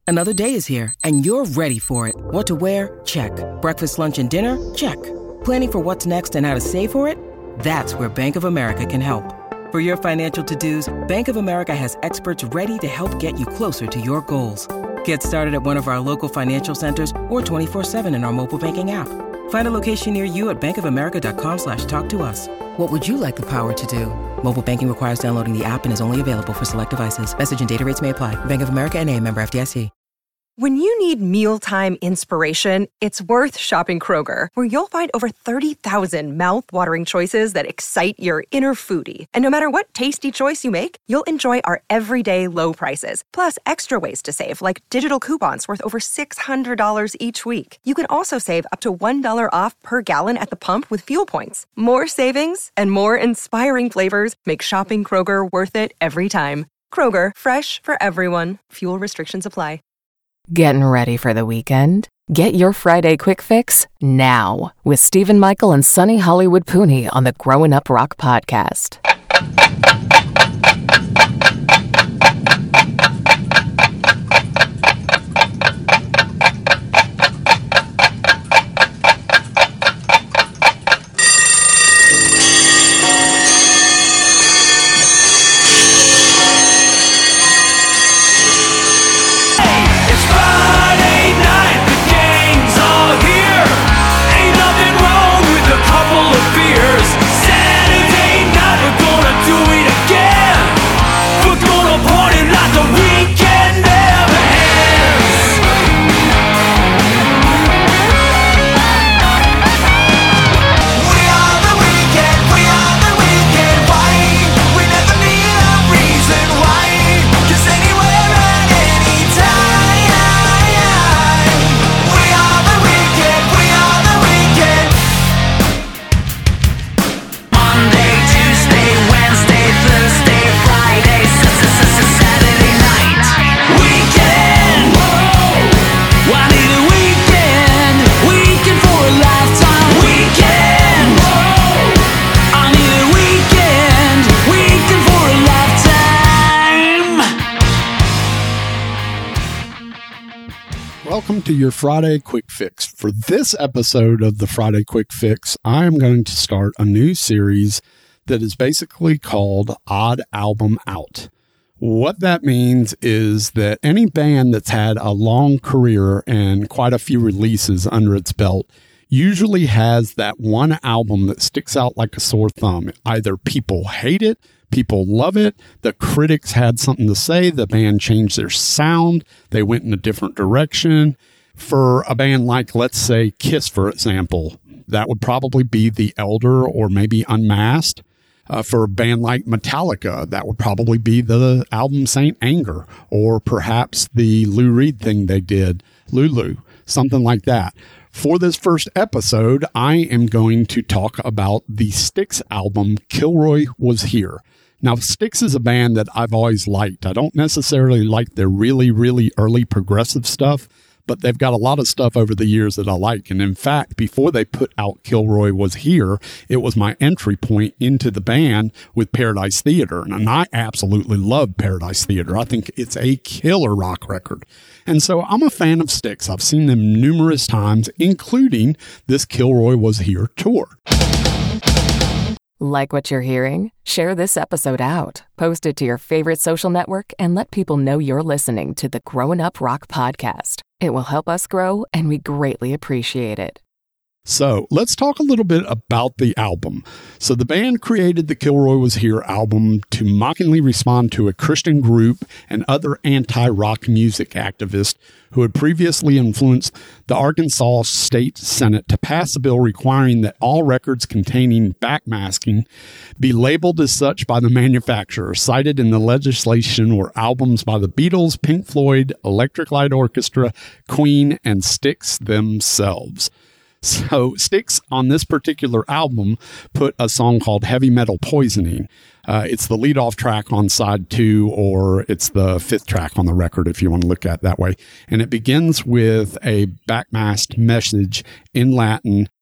Another day is here, and you're ready for it. What to wear? Check. Breakfast, lunch, and dinner? Check. Planning for what's next and how to save for it? That's where Bank of America can help. For your financial to-dos, Bank of America has experts ready to help get you closer to your goals. Get started at one of our local financial centers or 24/7 in our mobile banking app. Find a location near you at bankofamerica.com/talktous. What would you like the power to do? Mobile banking requires downloading the app and is only available for select devices. Message and data rates may apply. Bank of America N.A., member FDIC. When you need mealtime inspiration, it's worth shopping Kroger, where you'll find over 30,000 mouth-watering choices that excite your inner foodie. And no matter what tasty choice you make, you'll enjoy our everyday low prices, plus extra ways to save, like digital coupons worth over $600 each week. You can also save up to $1 off per gallon at the pump with fuel points. More savings and more inspiring flavors make shopping Kroger worth it every time. Kroger, fresh for everyone. Fuel restrictions apply. Getting ready for the weekend? Get your Friday quick fix now with Stephen Michael and Sunny Hollywood Pooney on the Growing Up Rock podcast. Welcome to your Friday Quick Fix. For this episode of the Friday Quick Fix, I am going to start a new series that is basically called Odd Album Out. What that means is that any band that's had a long career and quite a few releases under its belt usually has that one album that sticks out like a sore thumb. Either people hate it, people love it, the critics had something to say, the band changed their sound, they went in a different direction. For a band like, let's say, Kiss, for example, that would probably be The Elder or maybe Unmasked. For a band like Metallica, that would probably be the album Saint Anger, or perhaps the Lou Reed thing they did, Lulu, something like that. For this first episode, I am going to talk about the Styx album, Kilroy Was Here. Now, Styx is a band that I've always liked. I don't necessarily like their really, really early progressive stuff, but they've got a lot of stuff over the years that I like. And in fact, before they put out Kilroy Was Here, it was my entry point into the band with Paradise Theater. And I absolutely love Paradise Theater. I think it's a killer rock record. And so I'm a fan of Styx. I've seen them numerous times, including this Kilroy Was Here tour. Like what you're hearing? Share this episode out, post it to your favorite social network, and let people know you're listening to the Growing Up Rock podcast. It will help us grow, and we greatly appreciate it. So let's talk a little bit about the album. So the band created the Kilroy Was Here album to mockingly respond to a Christian group and other anti-rock music activists who had previously influenced the Arkansas State Senate to pass a bill requiring that all records containing backmasking be labeled as such by the manufacturer. Cited in the legislation were albums by the Beatles, Pink Floyd, Electric Light Orchestra, Queen, and Styx themselves. So Styx on this particular album put a song called Heavy Metal Poisoning. It's the lead-off track on side 2, or it's the 5th track on the record if you want to look at it that way. And it begins with a backmasked message in Latin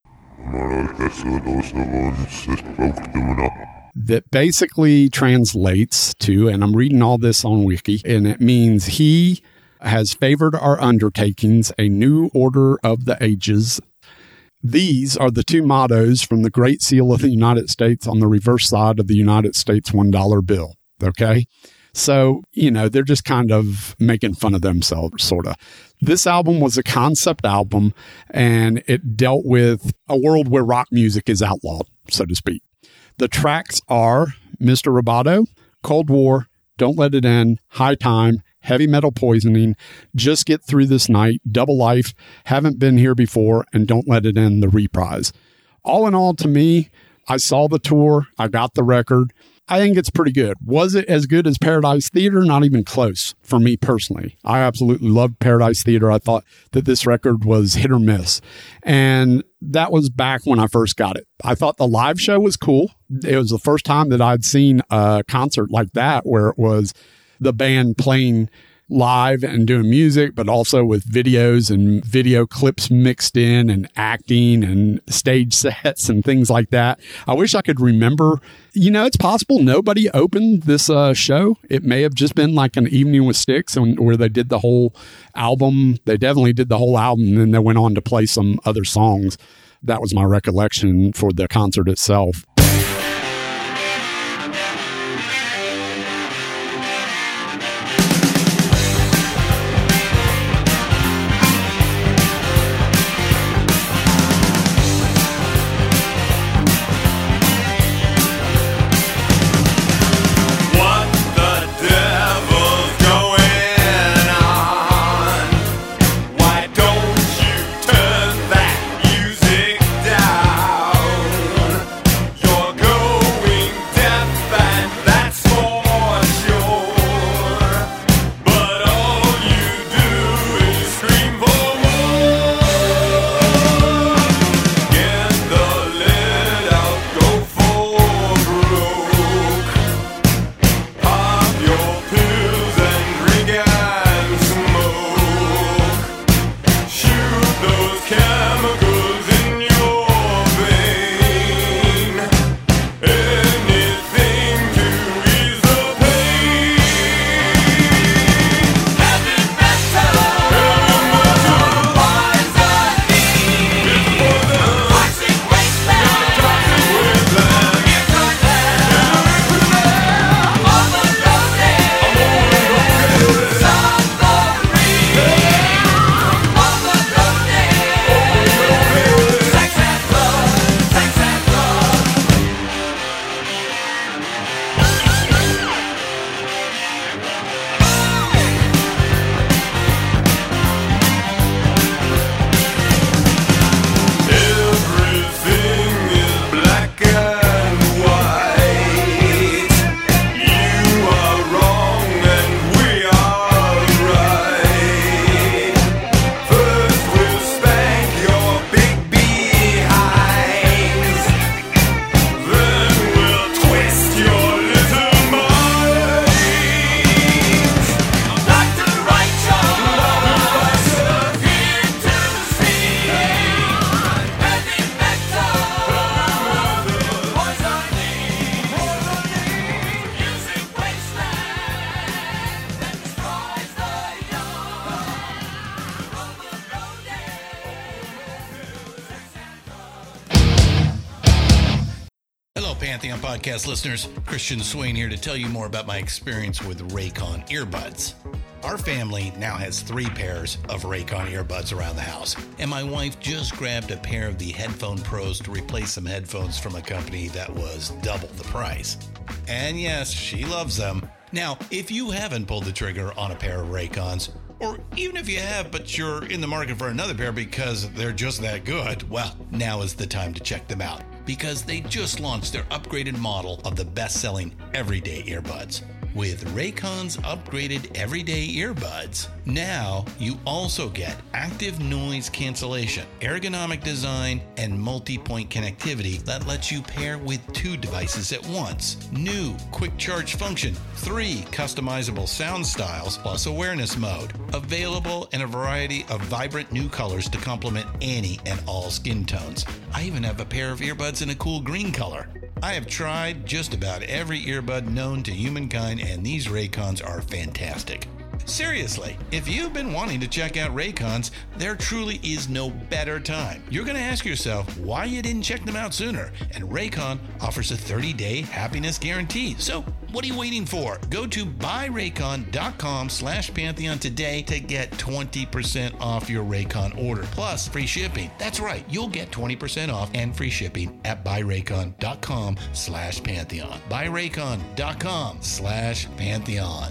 that basically translates to, and I'm reading all this on Wiki, and it means he has favored our undertakings, a new order of the ages. These are the two mottos from the Great Seal of the United States on the reverse side of the United States $1 bill. Okay. So, they're just kind of making fun of themselves, sort of. This album was a concept album, and it dealt with a world where rock music is outlawed, so to speak. The tracks are Mr. Roboto, Cold War, Don't Let It End, High Time, Heavy Metal Poisoning, Just Get Through This Night, Double Life, Haven't Been Here Before, and Don't Let It End, the reprise. All in all, to me, I saw the tour, I got the record. I think it's pretty good. Was it as good as Paradise Theater? Not even close for me personally. I absolutely loved Paradise Theater. I thought that this record was hit or miss. And that was back when I first got it. I thought the live show was cool. It was the first time that I'd seen a concert like that where it was the band playing live and doing music, but also with videos and video clips mixed in and acting and stage sets and things like that. I wish I could remember. It's possible nobody opened this show. It may have just been like an Evening with Styx where they did the whole album. They definitely did the whole album, and then they went on to play some other songs. That was my recollection for the concert itself. Pantheon podcast listeners, Christian Swain here to tell you more about my experience with Raycon earbuds. Our family now has 3 pairs of Raycon earbuds around the house, and my wife just grabbed a pair of the Headphone Pros to replace some headphones from a company that was double the price. And yes, she loves them. Now, if you haven't pulled the trigger on a pair of Raycons, or even if you have, but you're in the market for another pair because they're just that good, well, now is the time to check them out, because they just launched their upgraded model of the best-selling everyday earbuds. With Raycon's upgraded everyday earbuds, now you also get active noise cancellation, ergonomic design, and multi-point connectivity that lets you pair with 2 devices at once. New quick charge function, 3 customizable sound styles, plus awareness mode. Available in a variety of vibrant new colors to complement any and all skin tones. I even have a pair of earbuds in a cool green color. I have tried just about every earbud known to humankind, and these Raycons are fantastic. Seriously, if you've been wanting to check out Raycons, there truly is no better time. You're going to ask yourself why you didn't check them out sooner, and Raycon offers a 30-day happiness guarantee. So what are you waiting for? Go to buyraycon.com/Pantheon today to get 20% off your Raycon order, plus free shipping. That's right, you'll get 20% off and free shipping at buyraycon.com/Pantheon. buyraycon.com/Pantheon.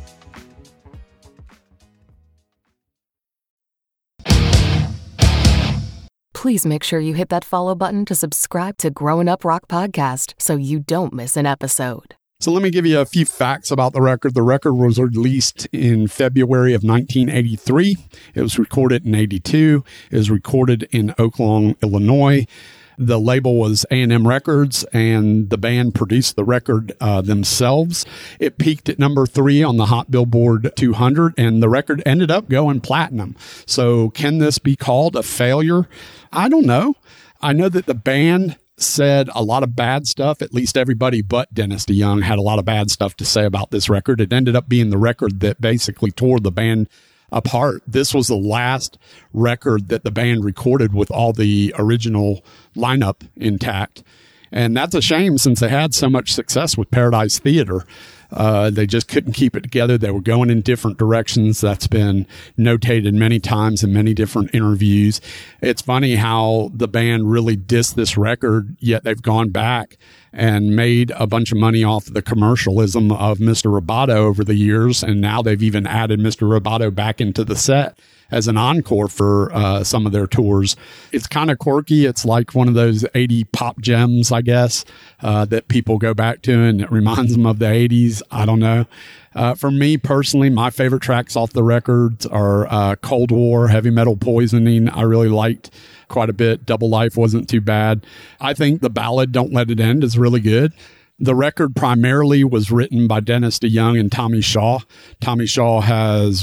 Please make sure you hit that follow button to subscribe to Growing Up Rock Podcast so you don't miss an episode. So let me give you a few facts about the record. The record was released in February of 1983. It was recorded in 82. It was recorded in Oak Lawn, Illinois. The label was A&M Records, and the band produced the record themselves. It peaked at number 3 on the Hot Billboard 200, and the record ended up going platinum. So can this be called a failure? I don't know. I know that the band said a lot of bad stuff. At least everybody but Dennis DeYoung had a lot of bad stuff to say about this record. It ended up being the record that basically tore the band apart. This was the last record that the band recorded with all the original lineup intact. And that's a shame since they had so much success with Paradise Theater. They just couldn't keep it together. They were going in different directions. That's been notated many times in many different interviews. It's funny how the band really dissed this record, yet they've gone back and made a bunch of money off the commercialism of Mr. Roboto over the years. And now they've even added Mr. Roboto back into the set as an encore for some of their tours. It's kind of quirky. It's like one of those 80 pop gems, I guess, that people go back to, and it reminds them of the 80s. I don't know. For me personally, my favorite tracks off the records are Cold War, Heavy Metal Poisoning. I really liked quite a bit. Double Life wasn't too bad. I think the ballad Don't Let It End is really good. The record primarily was written by Dennis DeYoung and Tommy Shaw. Tommy Shaw has,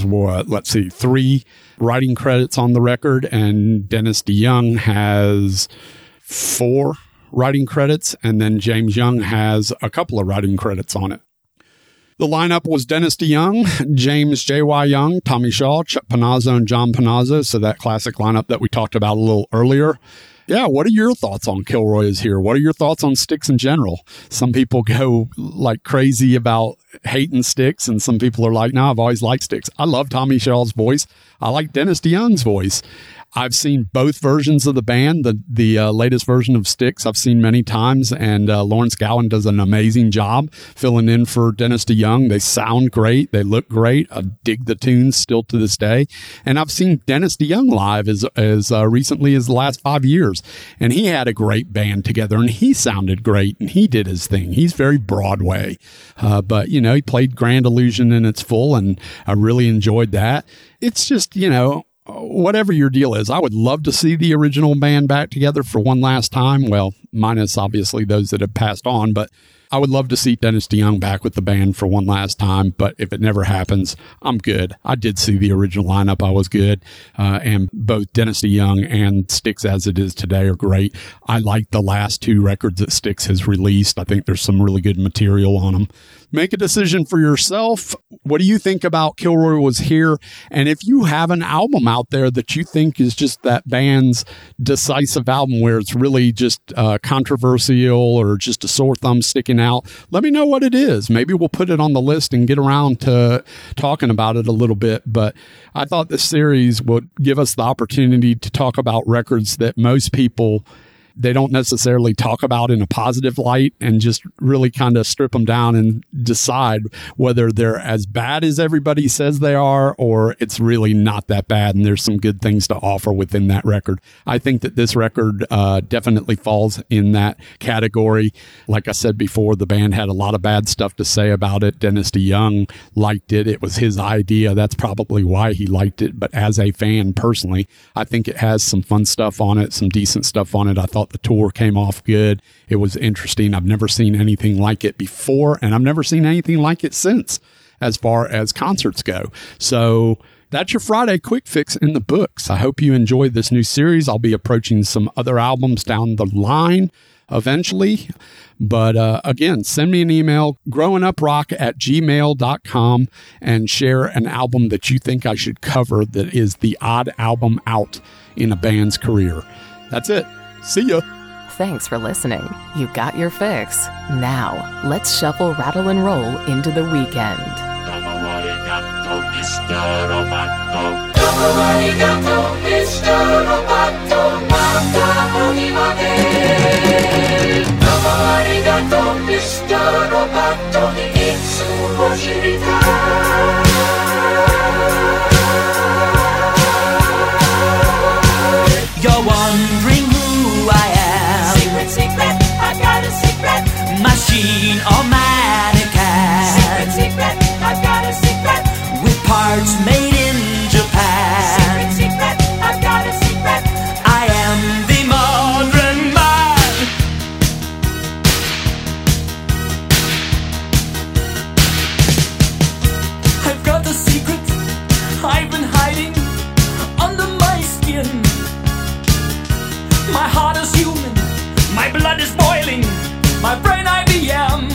3 writing credits on the record, and Dennis DeYoung has 4 writing credits, and then James Young has a couple of writing credits on it. The lineup was Dennis DeYoung, James J.Y. Young, Tommy Shaw, Chuck Panazzo, and John Panazzo, so that classic lineup that we talked about a little earlier. Yeah, what are your thoughts on Kilroy Is Here? What are your thoughts on Styx in general? Some people go like crazy about hating Styx, and some people are like, no, I've always liked Styx. I love Tommy Shaw's voice. I like Dennis DeYoung's voice. I've seen both versions of the band. The latest version of Styx I've seen many times, and Lawrence Gowan does an amazing job filling in for Dennis DeYoung. They sound great. They look great. I dig the tunes still to this day. And I've seen Dennis DeYoung live as recently as the last 5 years, and he had a great band together, and he sounded great, and he did his thing. He's very Broadway, but, you know, he played Grand Illusion in its full, and I really enjoyed that. It's just, you know, whatever your deal is, I would love to see the original band back together for one last time. Well, minus obviously those that have passed on, but I would love to see Dennis DeYoung back with the band for one last time. But if it never happens, I'm good. I did see the original lineup. I was good. And both Dennis DeYoung and Styx as it is today are great. I like the last 2 records that Styx has released. I think there's some really good material on them. Make a decision for yourself. What do you think about Kilroy Was Here? And if you have an album out there that you think is just that band's decisive album where it's really just controversial or just a sore thumb sticking out, let me know what it is. Maybe we'll put it on the list and get around to talking about it a little bit. But I thought this series would give us the opportunity to talk about records that most people, they don't necessarily talk about in a positive light, and just really kind of strip them down and decide whether they're as bad as everybody says they are, or it's really not that bad and there's some good things to offer within that record. I think that this record definitely falls in that category. Like I said before, the band had a lot of bad stuff to say about it. Dennis DeYoung liked it. It was his idea. That's probably why he liked it. But as a fan personally, I think it has some fun stuff on it, some decent stuff on it. I thought the tour came off good. It was interesting. I've never seen anything like it before, and I've never seen anything like it since as far as concerts go. So that's your Friday Quick Fix in the books. I hope you enjoyed this new series. I'll be approaching some other albums down the line. eventually. But again, send me an email, growinguprock@gmail.com, and share an album that you think I should cover that is the odd album out in a band's career. That's it. See ya. Thanks for listening. You got your fix. Now, let's shuffle, rattle, and roll into the weekend. You're wondering who I am. Secret, secret, I got a secret. Machine or mannequin. Secret, secret, I got a secret. With parts made in Japan. Secret, secret, I got a secret. I am the modern man. I've got a secret I've been hiding under my skin. My heart is human, my blood is boiling, my brain IBM.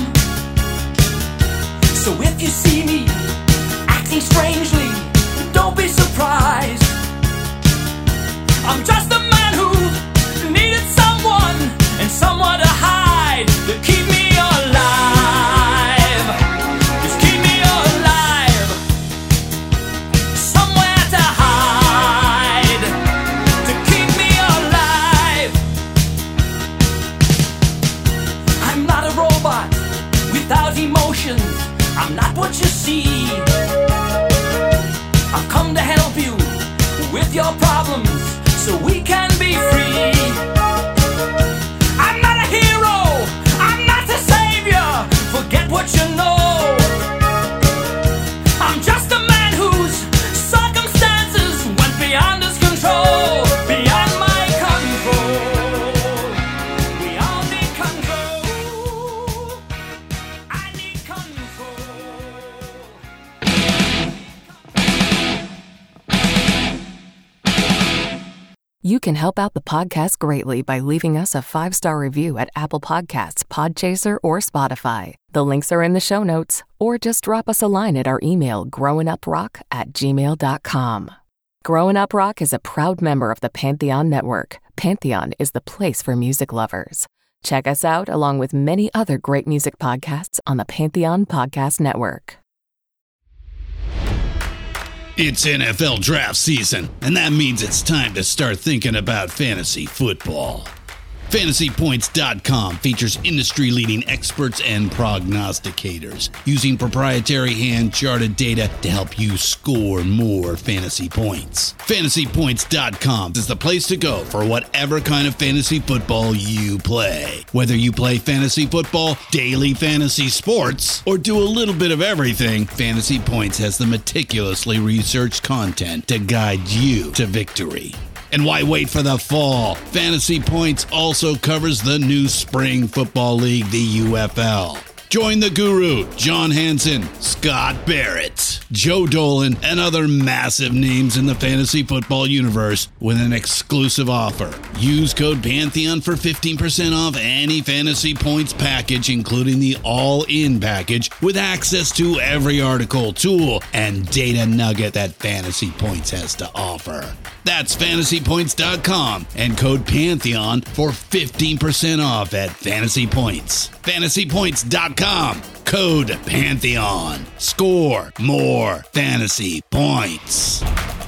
So if you see me acting strangely, don't be surprised. I'm just a man who needed someone and someone to hide, to keep me alive. Just keep me alive. Somewhere to hide, to keep me alive. I'm not a robot without emotions. I'm not what you see. I've come to help you with your problems so we can be free. I'm not a hero, I'm not a savior. Forget what you know. I'm just a man whose circumstances went beyond his control, beyond my control. We all need control. I need control. You can help out the podcast greatly by leaving us a 5-star review at Apple Podcasts, Podchaser, or Spotify. The links are in the show notes, or just drop us a line at our email, growinguprock@gmail.com. Growing Up Rock is a proud member of the Pantheon Network. Pantheon is the place for music lovers. Check us out along with many other great music podcasts on the Pantheon Podcast Network. It's NFL draft season, and that means it's time to start thinking about fantasy football. FantasyPoints.com features industry-leading experts and prognosticators using proprietary hand-charted data to help you score more fantasy points. FantasyPoints.com is the place to go for whatever kind of fantasy football you play. Whether you play fantasy football, daily fantasy sports, or do a little bit of everything, Fantasy Points has the meticulously researched content to guide you to victory. And why wait for the fall? Fantasy Points also covers the new spring football league, the UFL. Join the guru, John Hansen, Scott Barrett, Joe Dolan, and other massive names in the fantasy football universe with an exclusive offer. Use code Pantheon for 15% off any Fantasy Points package, including the all-in package, with access to every article, tool, and data nugget that Fantasy Points has to offer. That's FantasyPoints.com and code Pantheon for 15% off at Fantasy Points. FantasyPoints.com, code Pantheon. Score more fantasy points.